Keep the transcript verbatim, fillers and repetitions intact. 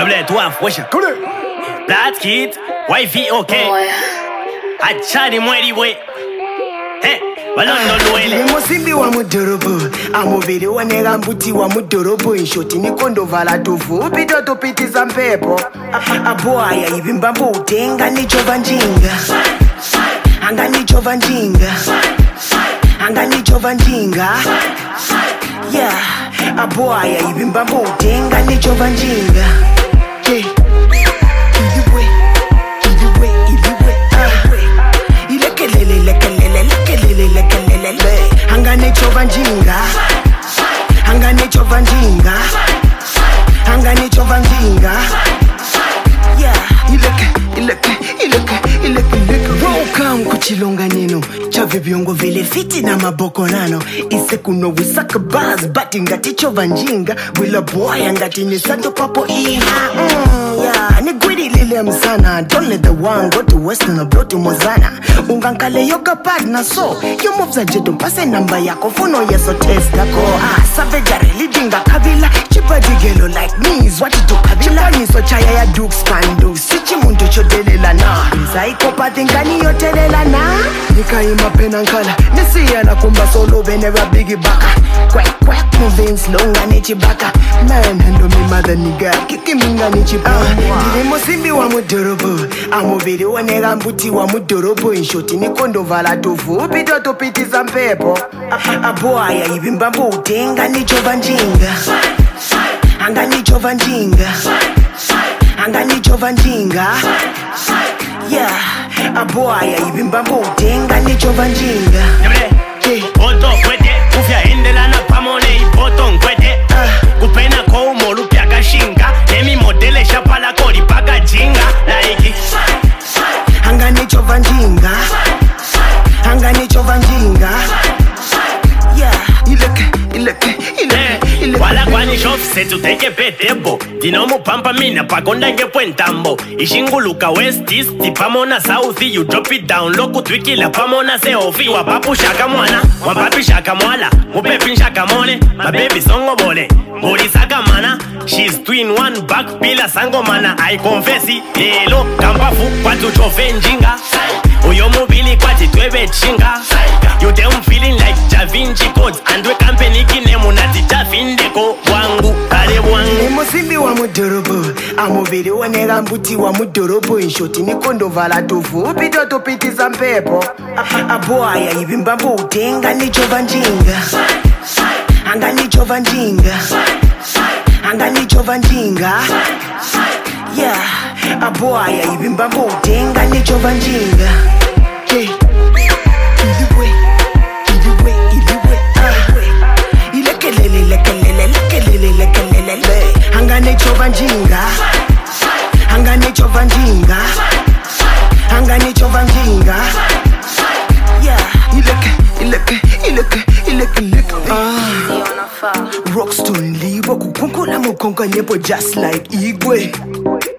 Double toi, wesh. Black Kid, Wifey, ok. Achani mweri we. Hey, balondo luele. Ni musimbi wa mudorobo, amubiri wanega mbuti wa mudorobo. Inshoti ni kondo vala tufu, upito tupitiza mpepo. Aboaya ibimbambo utenga ni chova njinga. Anga ni chova njinga. Anga ni chova njinga. Yeah, aboaya ibimbambo utenga ni chova njinga. Yeah. Hangane chova njinga, hangane chova njinga, hangane chova njinga. Yeah, ileke, ileke, ileke, ileke, ileke. Welcome kuchilonga nino, chave biongo vile fiti na maboko nano. Ise kuno wisaka buzz, but ingati chova njinga. Wila boy angati ni santo papo iha. Mm, yeah, ni gwidi lile msana. Don't let the one go to western or blow to Mozana. Ungankale yoga partner so you moves a jeto pase namba yako funo yeso test yako. Ah, savejare lidinga kabila. Chipa digelo like me is what you do kabila. Chipa niso chaya ya dukes pandu. Sichi muntu chodelela na Zaiko patingani yotelela na Nika ima penankala Nisi yana kumba solo venera bigi baka Quack quack moving slow nga nichi baka Man hando mi mother niga Kiki minga nichi baka Dile musimbi wa mudorobo Amubiri wanega mbuti wa mudorobo Inshoti ni kondo vala tufu Upito tupitiza mpepo Aboaya ibimbambo utenga ni chova njinga Anga ni chova njinga Anga ni chova njinga. Yeah, aboaya ibimbambo utenga ni chova njinga. Oto kwete, ufya endela na pamone ipoto nkwete. Kupena kwa umoru pya kashinga. Nemi modele shapala kori paka jinga. Like Anga ni chova njinga. Anga ni chova njinga. Yeah, ileke, ileke, ileke, ileke. Wala kwani shof se tu teke petebo. Dinomu pampa mina pagonda nge puentambo. Ishinguluka west east, tipamona southi. You drop it down, loku twiki la pamona se ofi. Wapapu shaka mwana, wapapi shaka mwala. Mupepi shaka mone, my baby songo bole. Bori saka mana, she's twin one back pila sango mana. I confess it, hello, kampafu, watu chofe njinga. Uyo mubili kwati twebe chinga. You them feeling like Da Vinci Codes. And we company kinemu nati chafindeko. Wangu, kare wangu. Ni musimbi wa mudorobo Amubiri wanega mbuti wa mudorobo Inshoti ni kondo vala tufu Upito tupitiza mpepo Aboaya ibimbambo utenga ni chova njinga Anga ni chova njinga Anga ni chova njinga. Yeah, aboaya ibimbambo utenga ni chova njinga. Yeah. Iliwe, iliwe, iliwe, ah. Ilekelele, lekelele, lekelele, lekelele. Hangane chova njinga. Hangane chova njinga. Hangane chova njinga. Yeah, ileke, ileke, ileke, ileke, ileke. Ah, Rockstone libo kukunkula mukonga nyepo just like Igwe.